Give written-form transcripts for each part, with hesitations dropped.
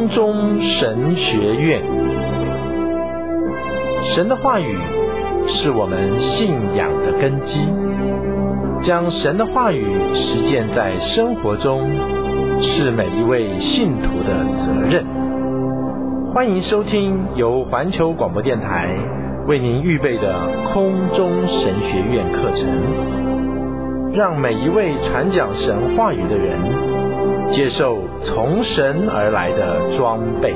中神学院。神的话语是我们信仰的根基，将神的话语实践在生活中，是每一位信徒的责任。欢迎收听由环球广播电台为您预备的空中神学院课程，让每一位传讲神话语的人接受从神而来的装备。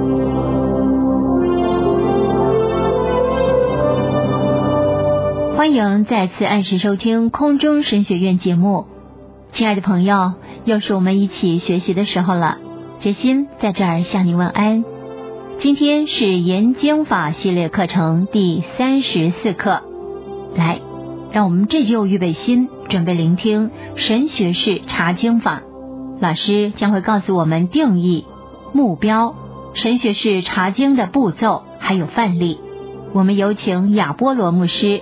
欢迎再次按时收听空中神学院节目。亲爱的朋友，又是我们一起学习的时候了。杰心在这儿向你问安。今天是研经法系列课程第34课。来，让我们这就预备心，准备聆听神学士查经法。老师将会告诉我们定义、目标、神学士查经的步骤还有范例。我们有请亚波罗牧师。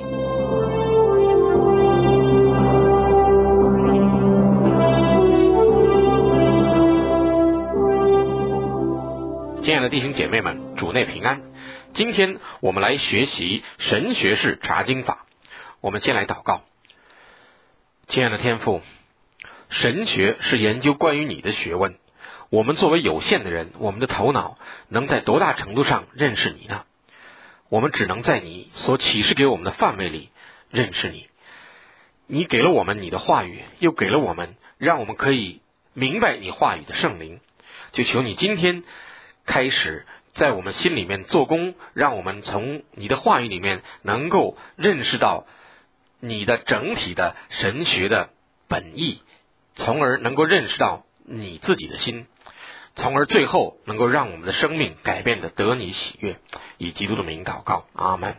亲爱的弟兄姐妹们，主内平安。今天我们来学习神学士查经法。我们先来祷告。亲爱的天父，神学是研究关于你的学问。我们作为有限的人，我们的头脑能在多大程度上认识你呢？我们只能在你所启示给我们的范围里认识你。你给了我们你的话语，又给了我们让我们可以明白你话语的圣灵。就求你今天开始在我们心里面做工，让我们从你的话语里面能够认识到你的整体的神学的本意，从而能够认识到你自己的心，从而最后能够让我们的生命改变的得你喜悦。以基督的名祷告，阿们。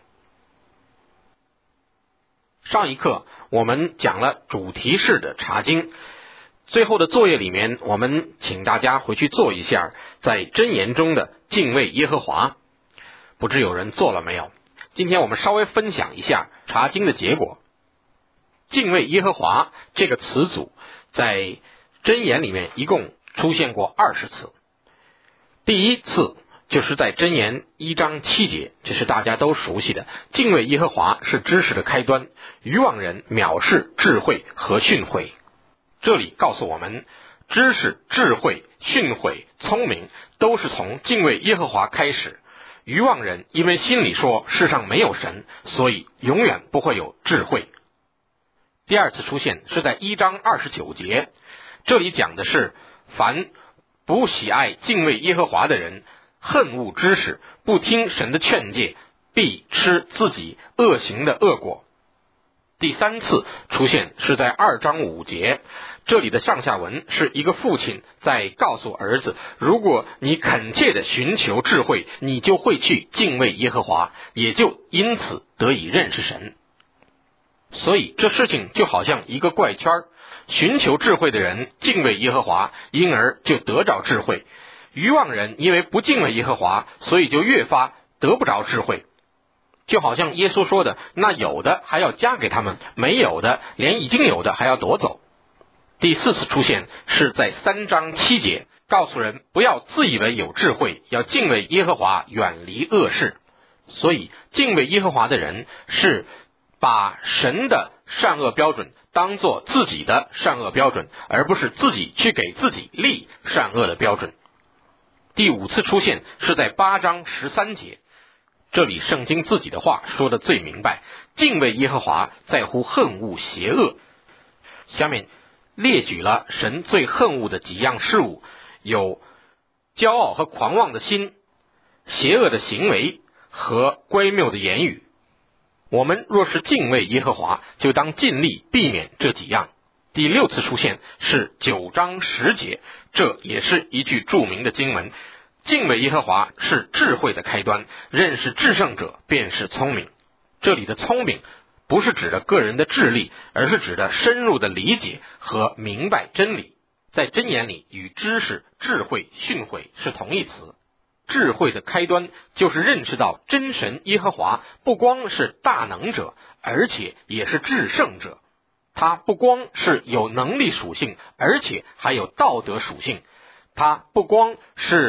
上一课我们讲了主题式的查经，最后的作业里面，我们请大家回去做一下在箴言中的敬畏耶和华，不知有人做了没有？今天我们稍微分享一下查经的结果。敬畏耶和华这个词组在箴言里面一共出现过20次。第一次就是在箴言1章7节，这是大家都熟悉的，敬畏耶和华是知识的开端，愚妄人藐视智慧和训诲。这里告诉我们，知识、智慧、训诲、聪明都是从敬畏耶和华开始。愚妄人因为心里说世上没有神，所以永远不会有智慧。第二次出现是在1章29节，这里讲的是凡不喜爱敬畏耶和华的人，恨恶知识，不听神的劝诫，必吃自己恶行的恶果。第三次出现是在2章5节，这里的上下文是一个父亲在告诉儿子，如果你恳切的寻求智慧，你就会去敬畏耶和华，也就因此得以认识神。所以这事情就好像一个怪圈，寻求智慧的人敬畏耶和华，因而就得着智慧；愚妄人因为不敬畏耶和华，所以就越发得不着智慧。就好像耶稣说的，那有的还要加给他们，没有的连已经有的还要夺走。第四次出现是在3章7节，告诉人不要自以为有智慧，要敬畏耶和华，远离恶事。所以敬畏耶和华的人是把神的善恶标准当作自己的善恶标准，而不是自己去给自己立善恶的标准。第5次出现是在8章13节，这里圣经自己的话说得最明白，敬畏耶和华在乎恨恶邪恶。下面列举了神最恨恶的几样事物，有骄傲和狂妄的心、邪恶的行为和乖谬的言语。我们若是敬畏耶和华，就当尽力避免这几样。第6次出现是9章10节，这也是一句著名的经文，敬畏耶和华是智慧的开端，认识至圣者便是聪明。这里的聪明不是指的个人的智力，而是指的深入的理解和明白真理。在箴言里，与知识、智慧、训诲是同义词。智慧的开端就是认识到真神耶和华不光是大能者，而且也是至圣者。他不光是有能力属性，而且还有道德属性。他不光是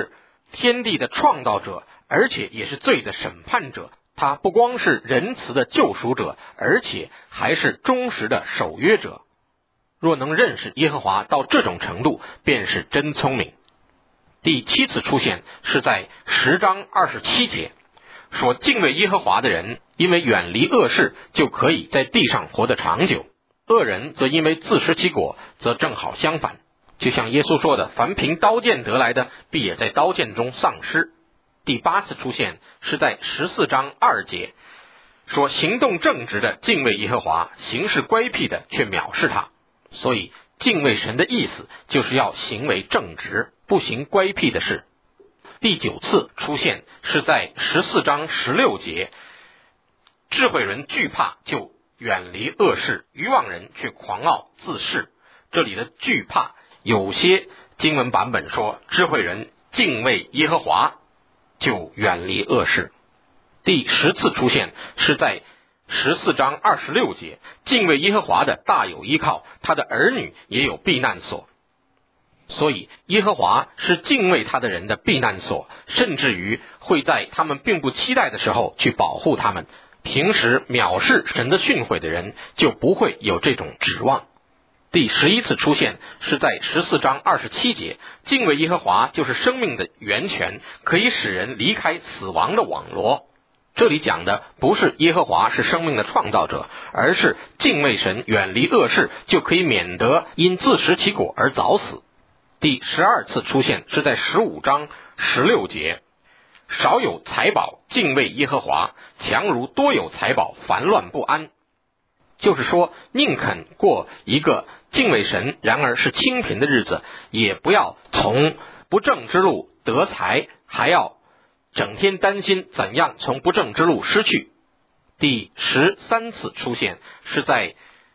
天地的创造者，而且也是罪的审判者。他不光是仁慈的救赎者，而且还是忠实的守约者。若能认识耶和华到这种程度，便是真聪明。第7次出现是在10章27节，说敬畏耶和华的人，因为远离恶事，就可以在地上活得长久；恶人则因为自食其果，则正好相反。就像耶稣说的，凡凭刀剑得来的，必也在刀剑中丧失。第8次出现是在14章2节，说行动正直的敬畏耶和华，行事乖僻的却藐视他。所以敬畏神的意思就是要行为正直，不行乖僻的事。第9次出现是在14章16节，智慧人惧怕就远离恶事，愚妄人却狂傲自恃。这里的惧怕，有些经文版本说智慧人敬畏耶和华就远离恶事。第10次出现是在14章26节，敬畏耶和华的大有依靠，他的儿女也有避难所。所以耶和华是敬畏他的人的避难所，甚至于会在他们并不期待的时候去保护他们。平时藐视神的训诲的人就不会有这种指望。第11次出现是在14章27节，敬畏耶和华就是生命的源泉，可以使人离开死亡的网罗。这里讲的不是耶和华是生命的创造者，而是敬畏神，远离恶事，就可以免得因自食其果而早死。第12次出现是在15章16节，少有财宝敬畏耶和华，强如多有财宝烦乱不安。就是说，宁肯过一个敬畏神然而是清贫的日子，也不要从不正之路得财，还要整天担心怎样从不正之路失去。第13次出现是在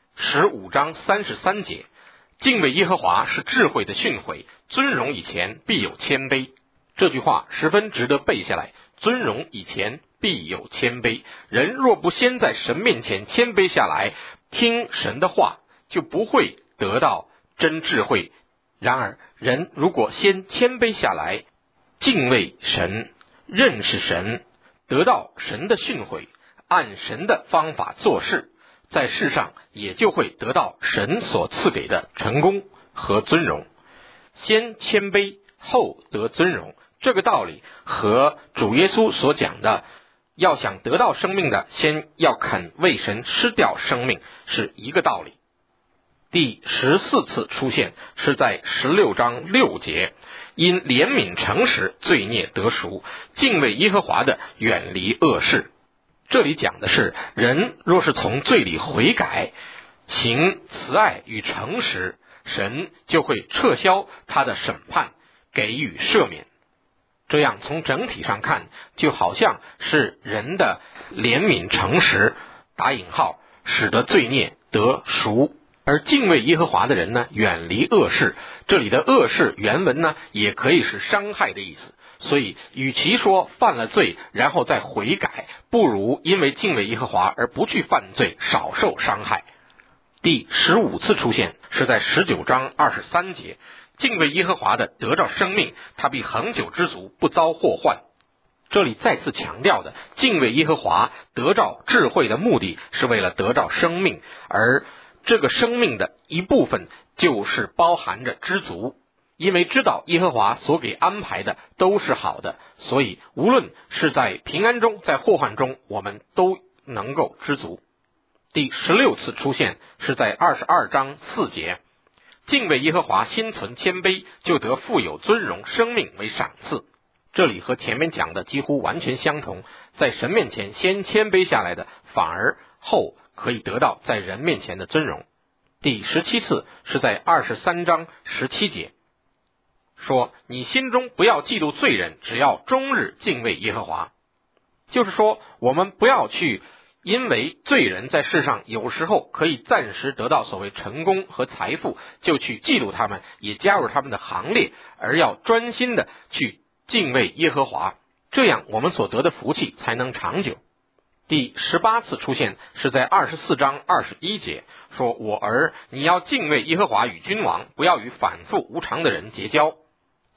15章33节，敬畏耶和华是智慧的训诲，尊荣以前必有谦卑。这句话十分值得背下来，尊荣以前必有谦卑。人若不先在神面前谦卑下来，听神的话，就不会得到真智慧。然而人如果先谦卑下来，敬畏神，认识神，得到神的训诲，按神的方法做事，在世上也就会得到神所赐给的成功和尊荣。先谦卑后得尊荣，这个道理和主耶稣所讲的要想得到生命的，先要肯为神吃掉生命是一个道理。第14次出现是在16章6节，因怜悯诚实，罪孽得赎，敬畏耶和华的远离恶事。这里讲的是，人若是从罪里悔改，行慈爱与诚实，神就会撤销他的审判，给予赦免。这样从整体上看，就好像是人的怜悯诚实打引号，使得罪孽得赎。而敬畏耶和华的人呢，远离恶事。这里的恶事原文呢，也可以是伤害的意思。所以与其说犯了罪然后再悔改，不如因为敬畏耶和华而不去犯罪，少受伤害。第15次出现是在19章23节，敬畏耶和华的得着生命，他必恒久知足，不遭祸患。这里再次强调的，敬畏耶和华得着智慧的目的是为了得着生命，而这个生命的一部分就是包含着知足。因为知道耶和华所给安排的都是好的，所以无论是在平安中，在祸患中，我们都能够知足。第16次出现是在22章4节，敬畏耶和华，心存谦卑，就得富有尊荣，生命为赏赐。这里和前面讲的几乎完全相同，在神面前先谦卑下来的，反而后可以得到在人面前的尊荣。第17次是在23章17节，说你心中不要嫉妒罪人，只要终日敬畏耶和华。就是说，我们不要去因为罪人在世上有时候可以暂时得到所谓成功和财富，就去嫉妒他们，也加入他们的行列，而要专心的去敬畏耶和华，这样我们所得的福气才能长久。第18次出现是在24章21节，说我儿，你要敬畏耶和华与君王，不要与反复无常的人结交。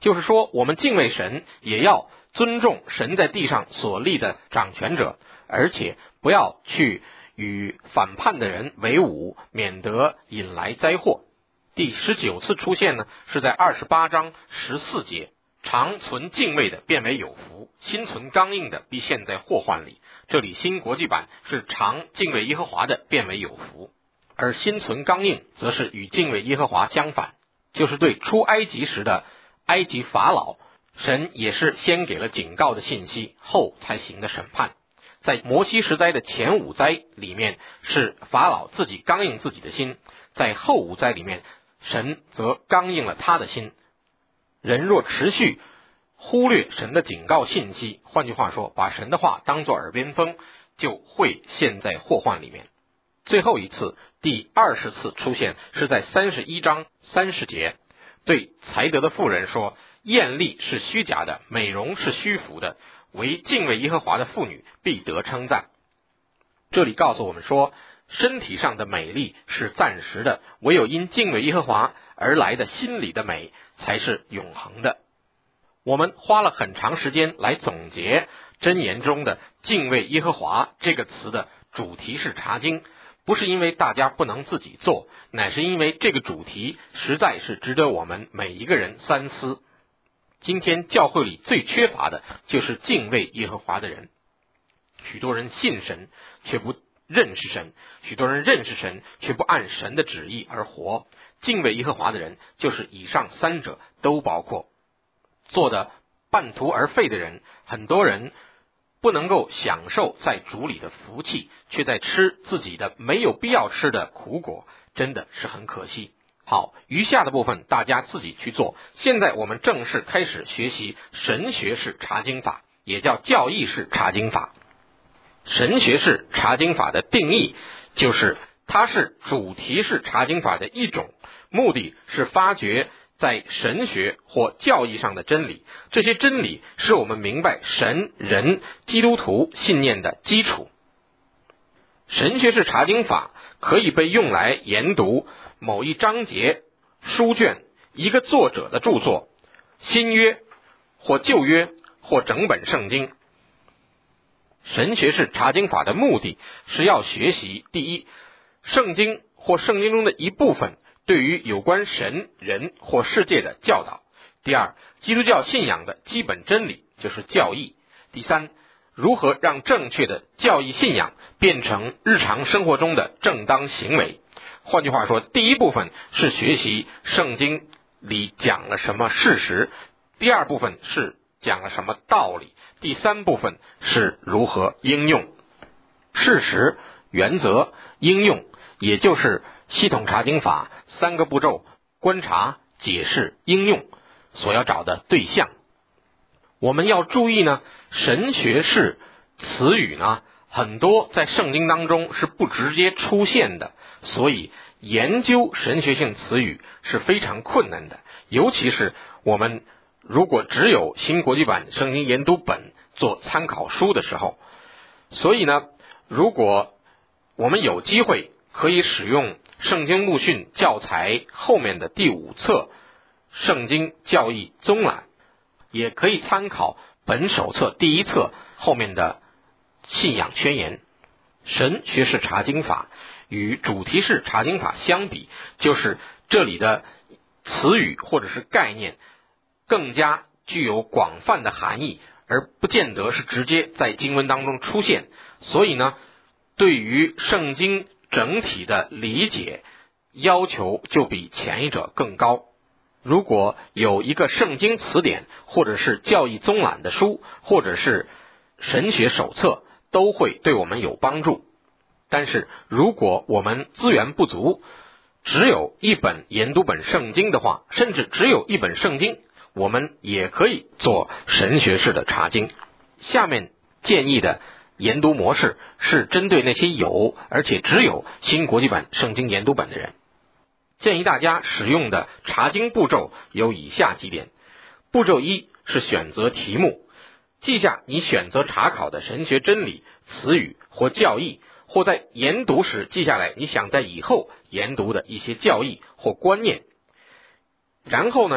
就是说我们敬畏神，也要尊重神在地上所立的掌权者，而且不要去与反叛的人为伍，免得引来灾祸。第19次出现呢，是在28章14节，常存敬畏的变为有福，心存刚硬的必陷在祸患里。这里新国际版是常敬畏耶和华的变为有福，而心存刚硬则是与敬畏耶和华相反，就是对出埃及时的埃及法老，神也是先给了警告的信息，后才行的审判。在摩西十灾的前5灾里面，是法老自己刚硬自己的心，在后5灾里面，神则刚硬了他的心。人若持续忽略神的警告信息，换句话说，把神的话当作耳边风，就会陷在祸患里面。最后一次，第20次出现是在31章30节，对才德的妇人说，艳丽是虚假的，美容是虚浮的，唯敬畏耶和华的妇女必得称赞。这里告诉我们说，身体上的美丽是暂时的，唯有因敬畏耶和华而来的心里的美才是永恒的。我们花了很长时间来总结箴言中的敬畏耶和华这个词的主题是查经，不是因为大家不能自己做，乃是因为这个主题实在是值得我们每一个人三思。今天教会里最缺乏的就是敬畏耶和华的人。许多人信神却不认识神，许多人认识神却不按神的旨意而活。敬畏耶和华的人就是以上3者都包括。做的半途而废的人，很多人不能够享受在主里的福气，却在吃自己的没有必要吃的苦果，真的是很可惜。好，余下的部分大家自己去做。现在我们正式开始学习神学式查经法，也叫教义式查经法。神学式查经法的定义就是它是主题式查经法的一种，目的是发掘在神学或教义上的真理，这些真理是我们明白神、人、基督徒信念的基础。神学式查经法可以被用来研读某一章节、书卷、一个作者的著作、新约或旧约或整本圣经。神学式查经法的目的是要学习，第一，圣经或圣经中的一部分对于有关神、人或世界的教导；第二，基督教信仰的基本真理，就是教义；第三，如何让正确的教义信仰变成日常生活中的正当行为。换句话说，第一部分是学习圣经里讲了什么事实，第二部分是讲了什么道理，第三部分是如何应用。事实、原则、应用，也就是系统查经法3个步骤：观察、解释、应用所要找的对象。我们要注意呢，神学式词语呢，很多在圣经当中是不直接出现的，所以研究神学性词语是非常困难的，尤其是我们如果只有新国际版圣经研读本做参考书的时候。所以呢，如果我们有机会可以使用圣经牧训教材后面的第5册圣经教义综览，也可以参考本手册第1册后面的信仰宣言。神学式查经法与主题式查经法相比，就是这里的词语或者是概念更加具有广泛的含义，而不见得是直接在经文当中出现。所以呢，对于圣经整体的理解要求就比前一者更高。如果有一个圣经词典，或者是教义综览的书，或者是神学手册，都会对我们有帮助。但是如果我们资源不足，只有一本研读本圣经的话，甚至只有一本圣经，我们也可以做神学式的查经。下面建议的研读模式是针对那些有而且只有新国际版圣经研读本的人。建议大家使用的查经步骤有以下几点。步骤1是选择题目，记下你选择查考的神学真理、词语或教义，或在研读时记下来你想在以后研读的一些教义或观念。然后呢，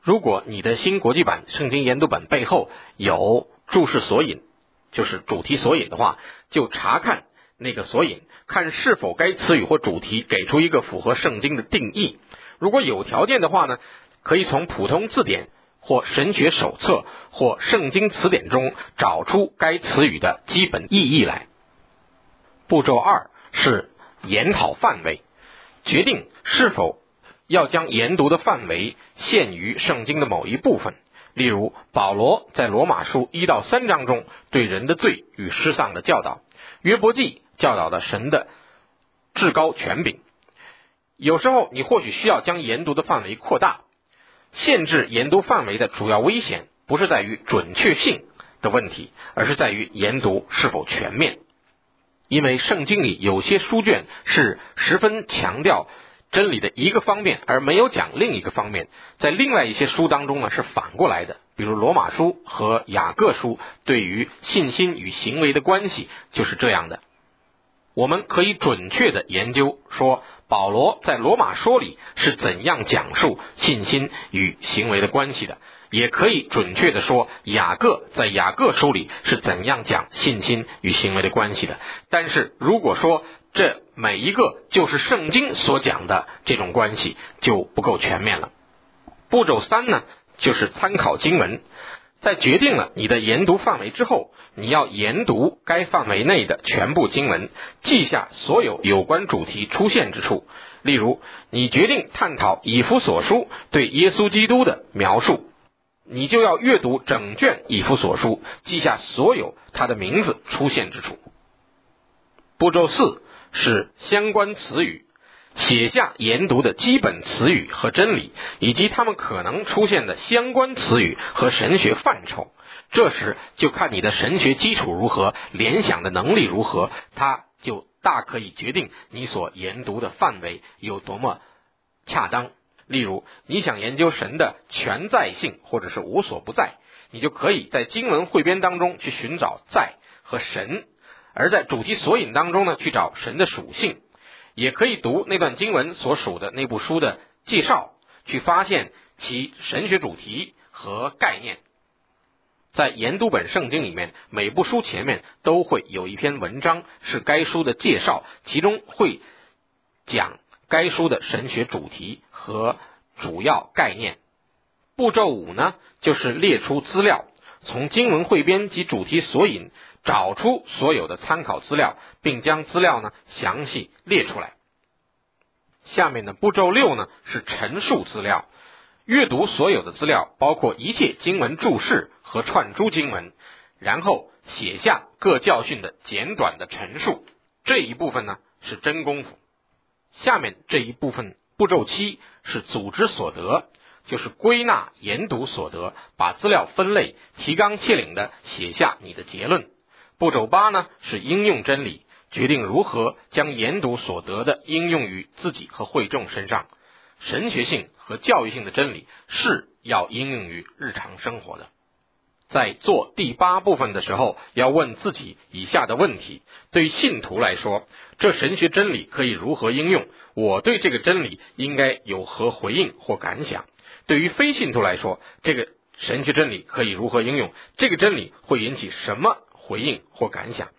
如果你的新国际版圣经研读本背后有注释索引，就是主题索引的话，就查看那个索引，看是否该词语或主题给出一个符合圣经的定义。如果有条件的话呢，可以从普通字典或神学手册或圣经词典中找出该词语的基本意义来。步骤2是研讨范围，决定是否要将研读的范围限于圣经的某一部分。例如保罗在罗马书1到3章中对人的罪与失丧的教导，约伯记教导的神的至高权柄。有时候你或许需要将研读的范围扩大。限制研读范围的主要危险不是在于准确性的问题，而是在于研读是否全面。因为圣经里有些书卷是十分强调真理的一个方面，而没有讲另一个方面。在另外一些书当中呢，是反过来的。比如罗马书和雅各书对于信心与行为的关系就是这样的。我们可以准确的研究说保罗在罗马书里是怎样讲述信心与行为的关系的，也可以准确的说雅各在雅各书里是怎样讲信心与行为的关系的。但是如果说这每一个就是圣经所讲的这种关系，就不够全面了。步骤3呢，就是参考经文。在决定了你的研读范围之后，你要研读该范围内的全部经文，记下所有有关主题出现之处。例如你决定探讨以弗所书对耶稣基督的描述，你就要阅读整卷以弗所书，记下所有他的名字出现之处。步骤4是相关词语，写下研读的基本词语和真理，以及它们可能出现的相关词语和神学范畴。这时就看你的神学基础如何，联想的能力如何，它就大可以决定你所研读的范围有多么恰当。例如你想研究神的全在性或者是无所不在，你就可以在经文汇编当中去寻找在和神，而在主题索引当中呢，去找神的属性。也可以读那段经文所属的那部书的介绍，去发现其神学主题和概念。在研读本圣经里面，每部书前面都会有一篇文章是该书的介绍，其中会讲该书的神学主题和主要概念。步骤5呢，就是列出资料，从经文汇编及主题索引找出所有的参考资料，并将资料呢详细列出来。下面的步骤6呢，是陈述资料。阅读所有的资料，包括一切经文注释和串珠经文，然后写下各教训的简短的陈述。这一部分呢是真功夫。下面这一部分步骤7是组织所得，就是归纳研读所得，把资料分类，提纲挈领的写下你的结论。步骤8呢是应用真理，决定如何将研读所得的应用于自己和会众身上。神学性和教育性的真理是要应用于日常生活的。在做第8部分的时候，要问自己以下的问题：对信徒来说，这神学真理可以如何应用？我对这个真理应该有何回应或感想？对于非信徒来说，这个神学真理可以如何应用？这个真理会引起什么回应或感想？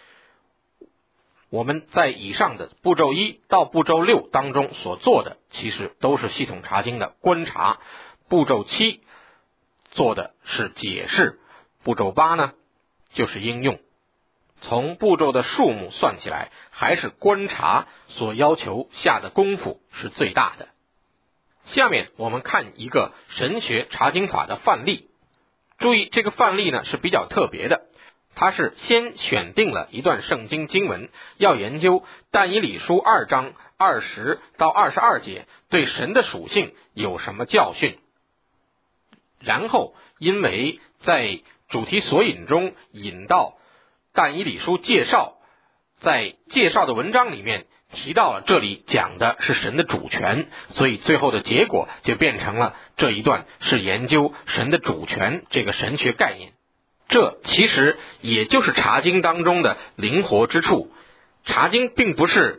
我们在以上的步骤1到步骤6当中所做的，其实都是系统查经的观察。步骤7做的是解释，步骤8呢就是应用。从步骤的数目算起来，还是观察所要求下的功夫是最大的。下面我们看一个神学查经法的范例。注意，这个范例呢是比较特别的，它是先选定了一段圣经经文，要研究但以理书2章20到22节对神的属性有什么教训。然后因为在主题索引中引到但以理书介绍，在介绍的文章里面提到了这里讲的是神的主权，所以最后的结果就变成了这一段是研究神的主权这个神学概念。这其实也就是查经当中的灵活之处。查经并不是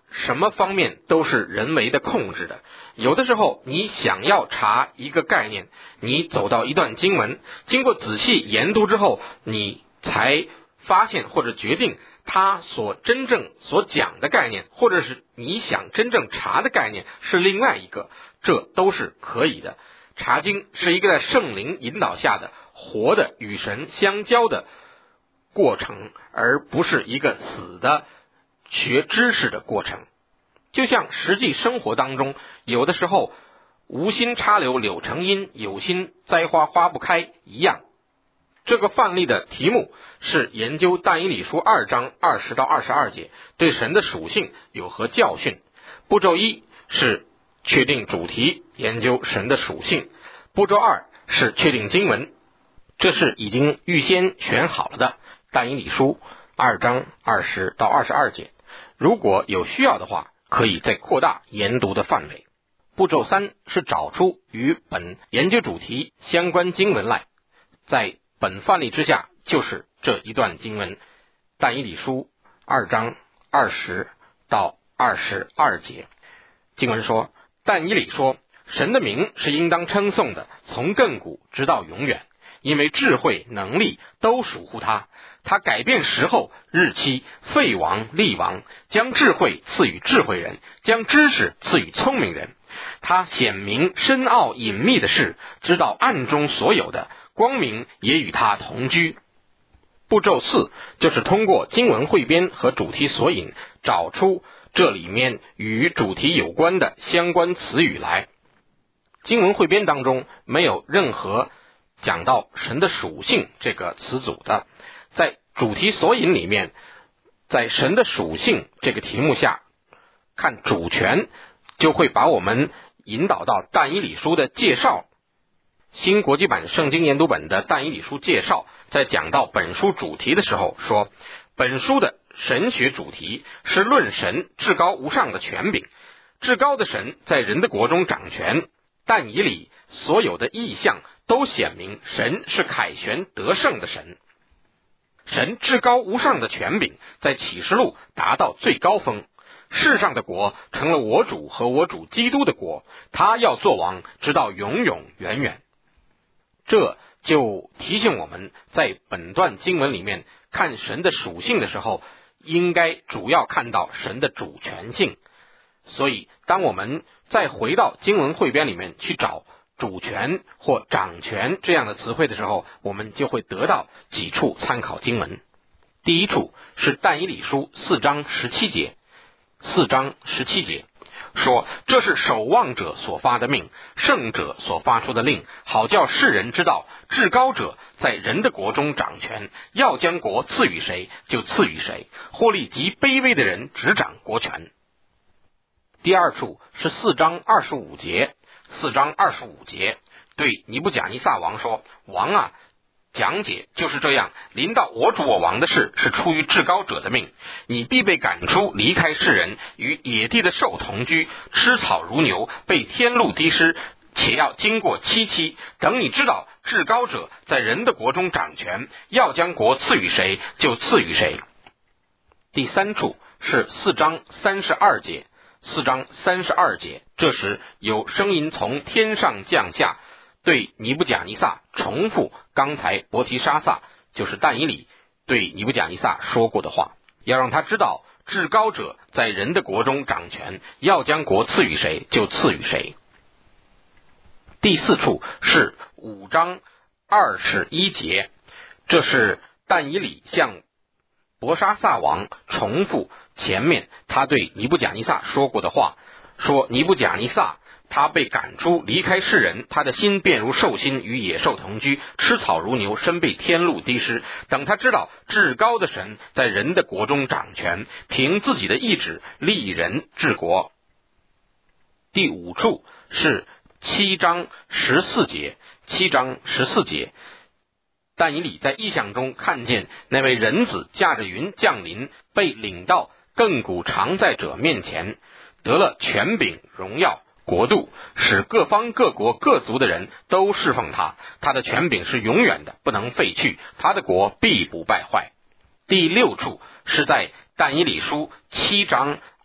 什么方面都是人为的控制的。有的时候你想要查一个概念，你走到一段经文，经过仔细研读之后，你才发现或者决定他真正所讲的概念，或者是你想真正查的概念是另外一个，这都是可以的。查经是一个在圣灵引导下的活的与神相交的过程，而不是一个死的学知识的过程。就像实际生活当中，有的时候无心插柳柳成荫，有心栽花花不开一样。这个范例的题目是研究但以理书2章20到22节，对神的属性有何教训。步骤1是确定主题，研究神的属性。步骤2是确定经文，这是已经预先选好了的但以理书2章20到22节。如果有需要的话，可以再扩大研读的范围。步骤3是找出与本研究主题相关经文来，在本范例之下就是这一段经文，但以理书2章20到22节。经文说，但以理说，神的名是应当称颂的，从亘古直到永远，因为智慧能力都属乎他。他改变时候日期，废王立王，将智慧赐予智慧人，将知识赐予聪明人。他显明深奥隐秘的事，知道暗中所有的，光明也与他同居。步骤4就是通过经文汇编和主题索引，找出这里面与主题有关的相关词语来。经文汇编当中没有任何讲到神的属性这个词组的，在主题索引里面，在神的属性这个题目下看主权，就会把我们引导到但以理书的介绍。新国际版圣经研读本的但以理书介绍，在讲到本书主题的时候说，本书的神学主题是论神至高无上的权柄，至高的神在人的国中掌权。但以理所有的意象都显明神是凯旋得胜的神。神至高无上的权柄在启示录达到最高峰，世上的国成了我主和我主基督的国，他要做王直到永永远远。这就提醒我们，在本段经文里面看神的属性的时候，应该主要看到神的主权性。所以当我们再回到经文汇编里面去找主权或掌权这样的词汇的时候，我们就会得到几处参考经文。第一处是但以理书4章17节，4章17节说，这是守望者所发的命，圣者所发出的令，好叫世人知道至高者在人的国中掌权，要将国赐予谁就赐予谁，或立极卑微的人执掌国权。第二处是4章25节，4章25节对尼布甲尼撒王说，王啊，讲解就是这样，临到我主我王的事是出于至高者的命，你必被赶出，离开世人，与野地的兽同居，吃草如牛，被天露滴湿，且要经过7期，等你知道至高者在人的国中掌权，要将国赐予谁就赐予谁。第三处是4章32节，4章32节，这时有声音从天上降下，对尼布甲尼撒重复刚才伯提沙撒，就是但以理对尼布甲尼撒说过的话，要让他知道至高者在人的国中掌权，要将国赐予谁就赐予谁。第四处是5章21节，这是但以理向伯沙撒王重复前面他对尼布甲尼撒说过的话，说尼布甲尼撒他被赶出，离开世人，他的心变如兽心，与野兽同居，吃草如牛，身被天露滴湿。等他知道至高的神在人的国中掌权，凭自己的意志立人治国。第五处是7章14节，7章14节，但以理在异象中看见那位人子驾着云降临，被领到亘古常在者面前，得了权柄荣耀国度，使各方各国各族的人都侍奉他，他的权柄是永远的，不能废去，他的国必不败坏。第六处是在但以理书7章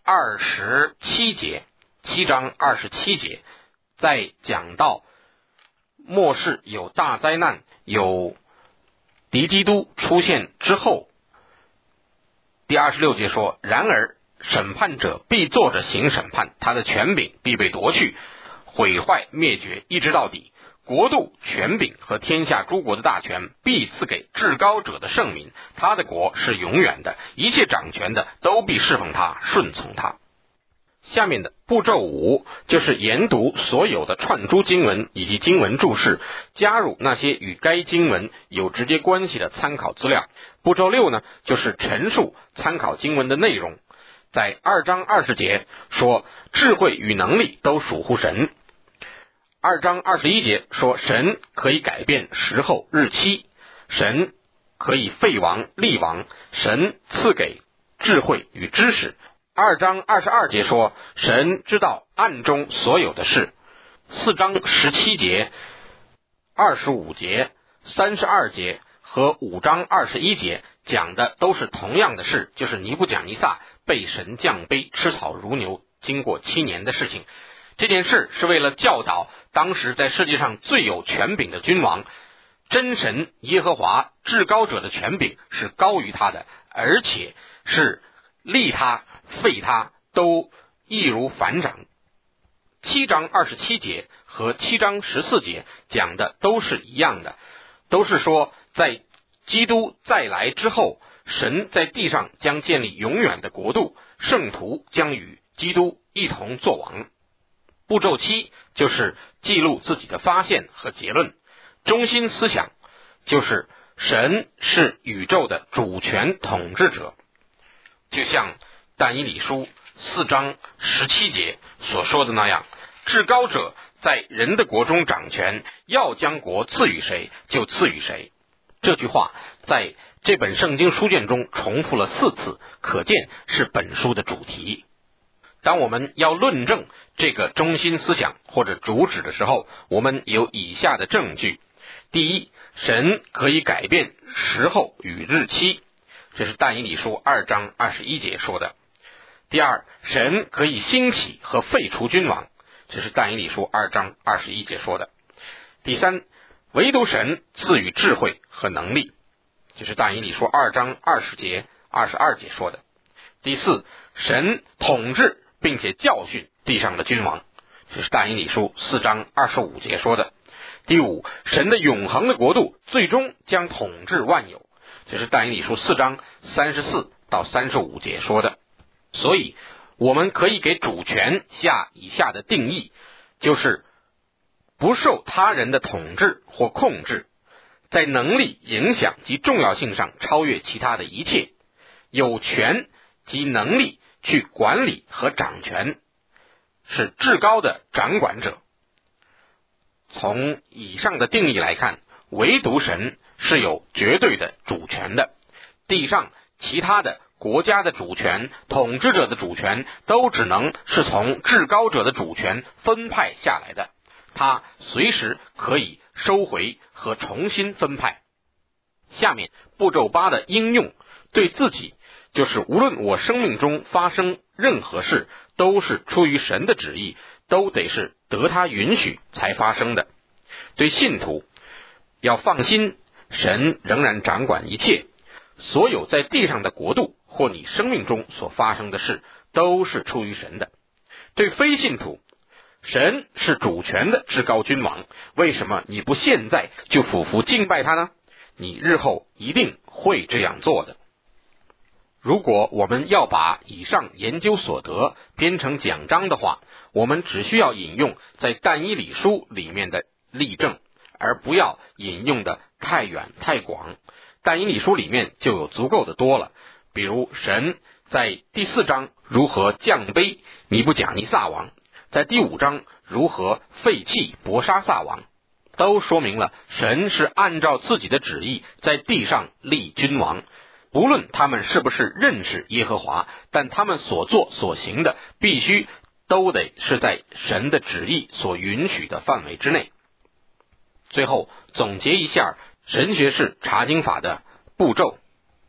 27节，7章27节，在讲到末世有大灾难，有敌基督出现之后，第26节说，然而审判者必坐着行审判，他的权柄必被夺去，毁坏灭绝，一直到底。国度、权柄和天下诸国的大权必赐给至高者的圣民，他的国是永远的，一切掌权的都必侍奉他，顺从他。下面的步骤5就是研读所有的串珠经文以及经文注释，加入那些与该经文有直接关系的参考资料。步骤6呢，就是陈述参考经文的内容。在2章20节说，智慧与能力都属乎神。2章21节说，神可以改变时候日期，神可以废王立王，神赐给智慧与知识。2章22节说，神知道暗中所有的事。4章17节、25节、32节和5章21节讲的都是同样的事，就是尼布甲尼撒被神降卑，吃草如牛，经过7年的事情。这件事是为了教导当时在世界上最有权柄的君王，真神耶和华至高者的权柄是高于他的，而且是立他废他都易如反掌。7章27节和7章14节讲的都是一样的，都是说在基督再来之后，神在地上将建立永远的国度，圣徒将与基督一同作王。步骤7就是记录自己的发现和结论。中心思想就是神是宇宙的主权统治者，就像但以理书4章17节所说的那样，至高者在人的国中掌权，要将国赐予谁就赐予谁。这句话在这本圣经书卷中重复了4次，可见是本书的主题。当我们要论证这个中心思想或者主旨的时候，我们有以下的证据。第一，神可以改变时候与日期，这是但以理书2章21节说的。第二，神可以兴起和废除君王，这是但以理书2章21节说的。第三，唯独神赐予智慧和能力，这是但以理书2章20节、22节说的。第四，神统治并且教训地上的君王，这是但以理书4章25节说的。第五，神的永恒的国度最终将统治万有，这是但以理书4章34到35节说的。所以我们可以给主权下以下的定义，就是不受他人的统治或控制，在能力、影响及重要性上超越其他的一切，有权及能力去管理和掌权，是至高的掌管者。从以上的定义来看，唯独神是有绝对的主权的，地上其他的国家的主权、统治者的主权都只能是从至高者的主权分派下来的，他随时可以收回和重新分派。下面步骤8的应用，对自己就是无论我生命中发生任何事，都是出于神的旨意，都得是得他允许才发生的。对信徒要放心，神仍然掌管一切，所有在地上的国度或你生命中所发生的事，都是出于神的。对非信徒，神是主权的至高君王，为什么你不现在就俯伏敬拜他呢？你日后一定会这样做的。如果我们要把以上研究所得编成讲章的话，我们只需要引用在但以理书里面的例证，而不要引用的太远太广。但以理书里面就有足够的多了，比如神在第4章如何降卑尼布甲尼撒王，在第5章如何废弃伯沙撒王，都说明了神是按照自己的旨意在地上立君王。不论他们是不是认识耶和华，但他们所做所行的必须都得是在神的旨意所允许的范围之内。最后总结一下神学士查经法的步骤。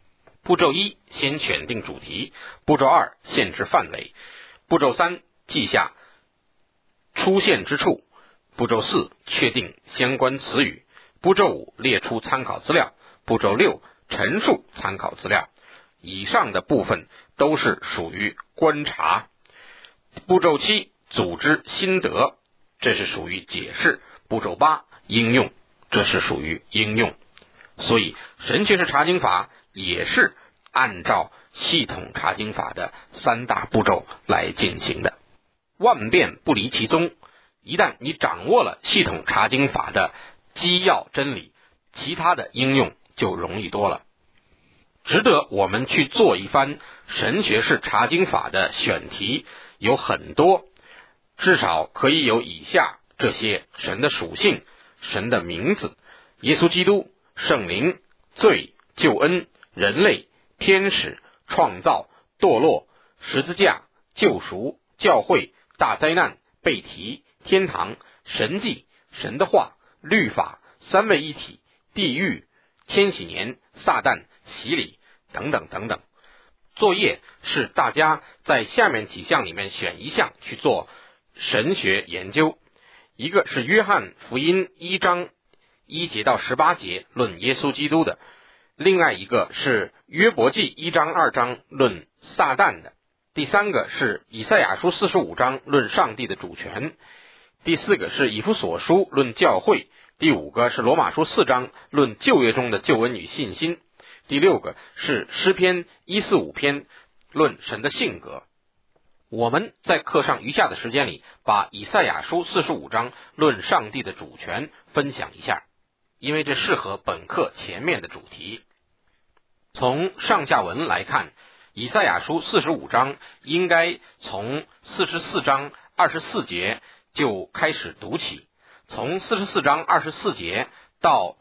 步骤1，先选定主题；步骤2，限制范围；步骤3，记下出现之处；步骤4，确定相关词语；步骤5，列出参考资料；步骤6，陈述参考资料。以上的部分都是属于观察。步骤7，组织心得，这是属于解释。步骤8，应用，这是属于应用。所以神学式查经法也是按照系统查经法的3大步骤来进行的，万变不离其宗。一旦你掌握了系统查经法的基要真理，其他的应用就容易多了。值得我们去做一番神学式查经法的选题有很多，至少可以有以下这些：神的属性、神的名字、耶稣基督、圣灵、罪、救恩、人类、天使、创造、堕落、十字架、救赎、教会、大灾难、被提、天堂、神迹、神的话、律法、三位一体、地狱、千禧年、撒旦、洗礼等等等等。作业是大家在下面几项里面选一项去做神学研究。一个是约翰福音1章1节到18节论耶稣基督的，另外一个是约伯记1章2章论撒旦的，第三个是以赛亚书45章论上帝的主权，第四个是以弗所书论教会，第5个是罗马书4章论旧约中的救恩与信心，第6个是诗篇145篇论神的性格。我们在课上余下的时间里，把以赛亚书45章论上帝的主权分享一下，因为这适合本课前面的主题。从上下文来看，以赛亚书45章应该从44章24节就开始读起，从44章24节到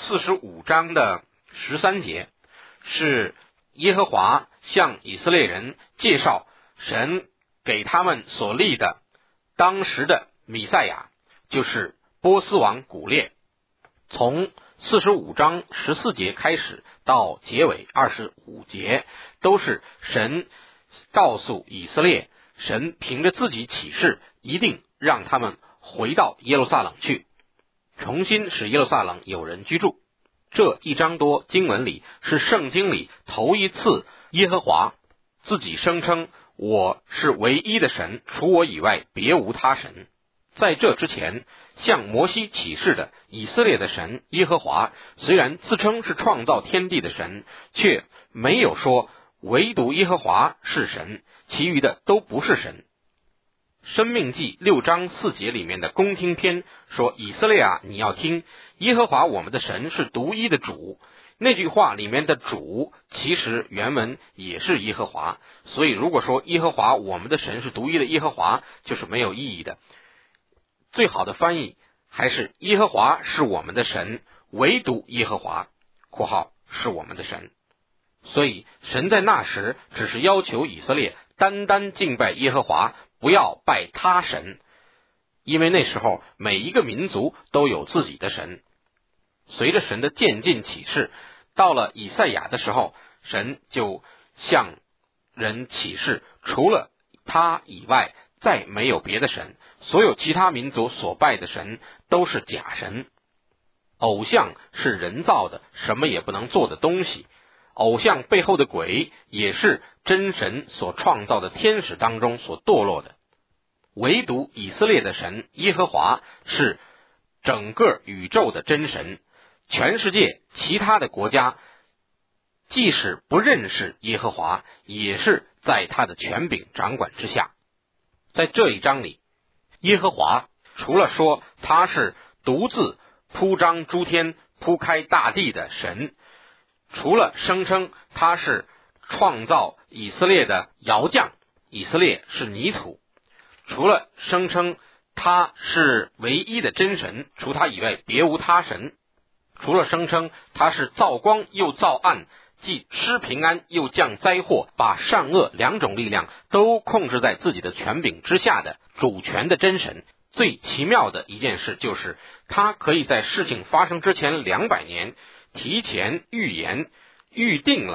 45章的13节是耶和华向以色列人介绍神给他们所立的当时的弥赛亚，就是波斯王古列。从45章14节开始到结尾25节，都是神告诉以色列，神凭着自己启示，一定让他们回到耶路撒冷去，重新使耶路撒冷有人居住。这1章多经文里是圣经里头一次耶和华自己声称我是唯一的神，除我以外别无他神。在这之前向摩西启示的以色列的神耶和华，虽然自称是创造天地的神，却没有说唯独耶和华是神，其余的都不是神。申命记6章4节里面的公听篇说，以色列啊，你要听，耶和华我们的神是独一的主。那句话里面的主其实原文也是耶和华，所以如果说耶和华我们的神是独一的耶和华，就是没有意义的。最好的翻译还是耶和华是我们的神，唯独耶和华括号是我们的神。所以神在那时只是要求以色列单单敬拜耶和华，不要拜他神，因为那时候每一个民族都有自己的神。随着神的渐进启示，到了以赛亚的时候，神就向人启示，除了他以外再没有别的神，所有其他民族所拜的神都是假神。偶像是人造的，什么也不能做的东西，偶像背后的鬼也是真神所创造的天使当中所堕落的。唯独以色列的神耶和华是整个宇宙的真神，全世界其他的国家即使不认识耶和华，也是在他的权柄掌管之下。在这一章里，耶和华除了说他是独自铺张诸天铺开大地的神，除了声称他是创造以色列的窑匠，以色列是泥土，除了声称他是唯一的真神，除他以外别无他神，除了声称他是造光又造暗，既施平安又降灾祸，把善恶两种力量都控制在自己的权柄之下的主权的真神。最奇妙的一件事就是他可以在事情发生之前200年提前预言预定了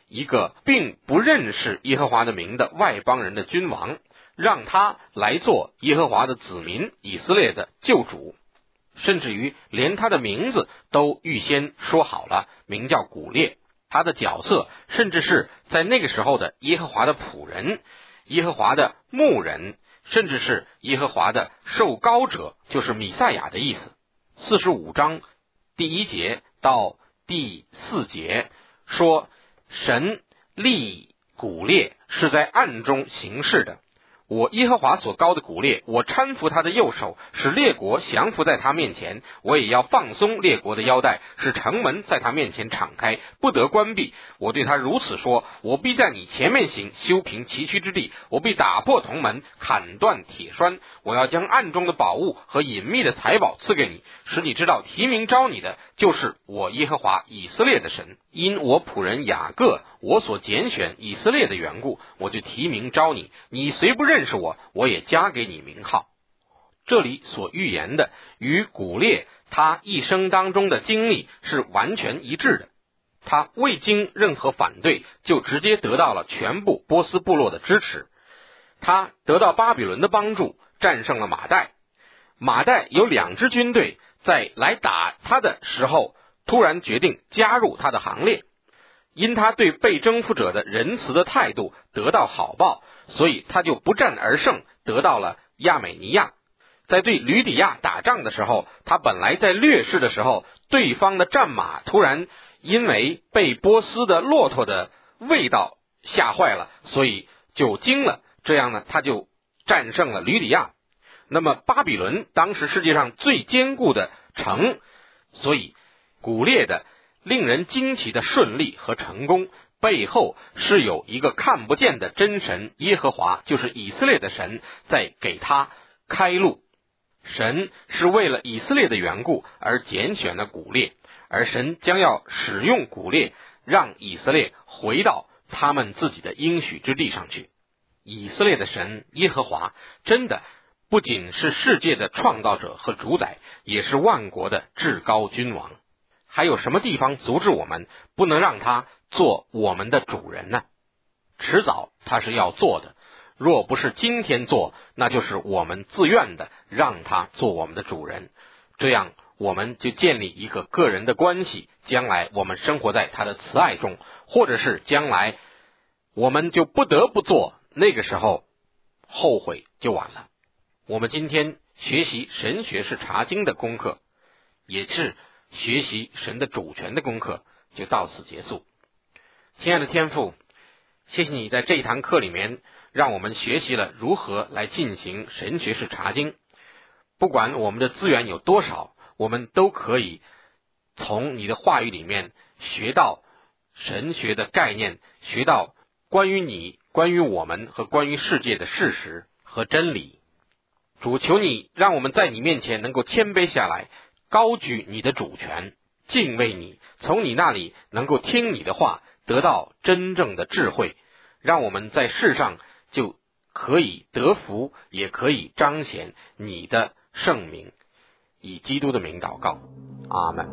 一个并不认识耶和华的名的外邦人的君王，让他来做耶和华的子民以色列的救主，甚至于连他的名字都预先说好了，名叫古列。他的角色甚至是在那个时候的耶和华的仆人、耶和华的牧人，甚至是耶和华的受膏者，就是弥赛亚的意思。45章第1节到第4节说，神立古列是在暗中行事的，我耶和华所膏的古列，我搀扶他的右手，使列国降服在他面前，我也要放松列国的腰带，使城门在他面前敞开，不得关闭。我对他如此说，我必在你前面行，修平崎岖之地，我必打破铜门，砍断铁栓，我要将暗中的宝物和隐秘的财宝赐给你，使你知道提名召你的就是我耶和华以色列的神。因我仆人雅各我所拣选以色列的缘故，我就提名召你，你虽不认识我，我也加给你名号。这里所预言的与古列他一生当中的经历是完全一致的，他未经任何反对就直接得到了全部波斯部落的支持，他得到巴比伦的帮助，战胜了马代。马代有2支军队在来打他的时候突然决定加入他的行列，因他对被征服者的仁慈的态度得到好报，所以他就不战而胜，得到了亚美尼亚。在对吕底亚打仗的时候，他本来在劣势的时候，对方的战马突然因为被波斯的骆驼的味道吓坏了，所以就惊了，这样呢，他就战胜了吕底亚。那么巴比伦当时世界上最坚固的城，所以古列的令人惊奇的顺利和成功背后是有一个看不见的真神耶和华，就是以色列的神，在给他开路。神是为了以色列的缘故而拣选了古列，而神将要使用古列，让以色列回到他们自己的应许之地上去。以色列的神耶和华真的不仅是世界的创造者和主宰，也是万国的至高君王。还有什么地方阻止我们不能让他做我们的主人呢？迟早他是要做的，若不是今天做，那就是我们自愿的让他做我们的主人，这样我们就建立一个个人的关系，将来我们生活在他的慈爱中，或者是将来我们就不得不做，那个时候后悔就晚了。我们今天学习神学士查经的功课，也是学习神的主权的功课，就到此结束。亲爱的天父，谢谢你在这一堂课里面让我们学习了如何来进行神学士查经。不管我们的资源有多少，我们都可以从你的话语里面学到神学的概念，学到关于你、关于我们和关于世界的事实和真理。主，求你让我们在你面前能够谦卑下来，高举你的主权，敬畏你，从你那里能够听你的话，得到真正的智慧，让我们在世上就可以得福，也可以彰显你的圣名。以基督的名祷告，阿们。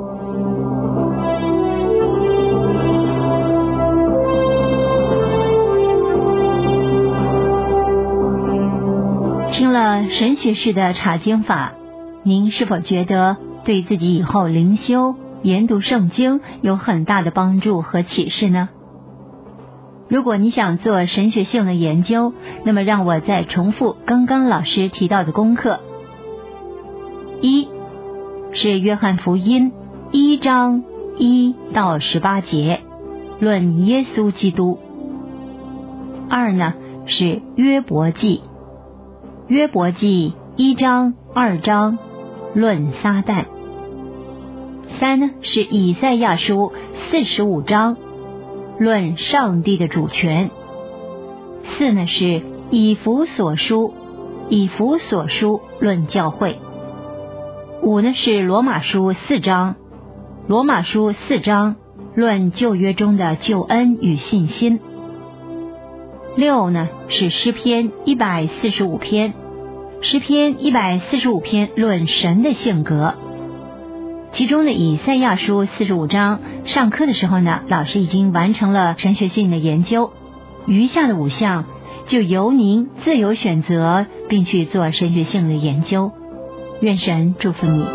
听了神学士的查经法，您是否觉得对自己以后灵修、研读圣经有很大的帮助和启示呢？如果你想做神学性的研究，那么让我再重复刚刚老师提到的功课。1是约翰福音1章1到18节，论耶稣基督。2呢是约伯记1章2章，论撒旦。3呢是以赛亚书45章，论上帝的主权。4呢是以弗所书论教会。5呢是罗马书4章，论旧约中的救恩与信心。6呢是诗篇145篇，论神的性格。 其中的以赛亚书45章，上课的时候呢，老师已经完成了神学性的研究，余下的5项就由您自由选择，并去做神学性的研究。愿神祝福你。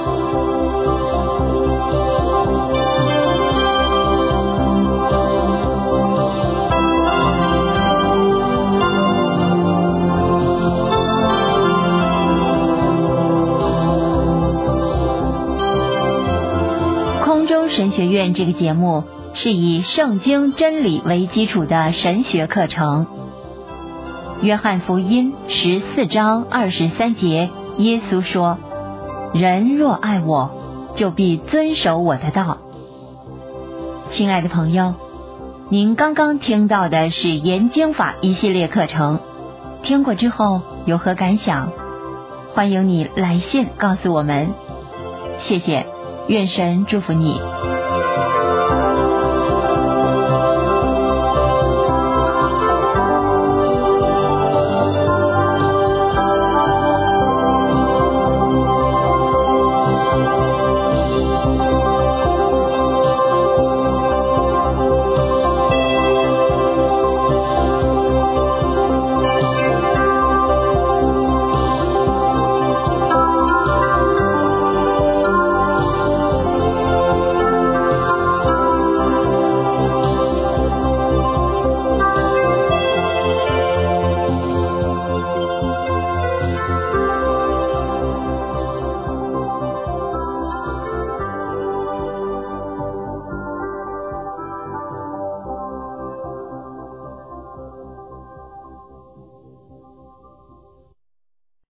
神学院这个节目是以圣经真理为基础的神学课程。约翰福音14章23节，耶稣说：人若爱我，就必遵守我的道。亲爱的朋友，您刚刚听到的是研经法一系列课程，听过之后有何感想？欢迎你来信告诉我们。谢谢，愿神祝福你。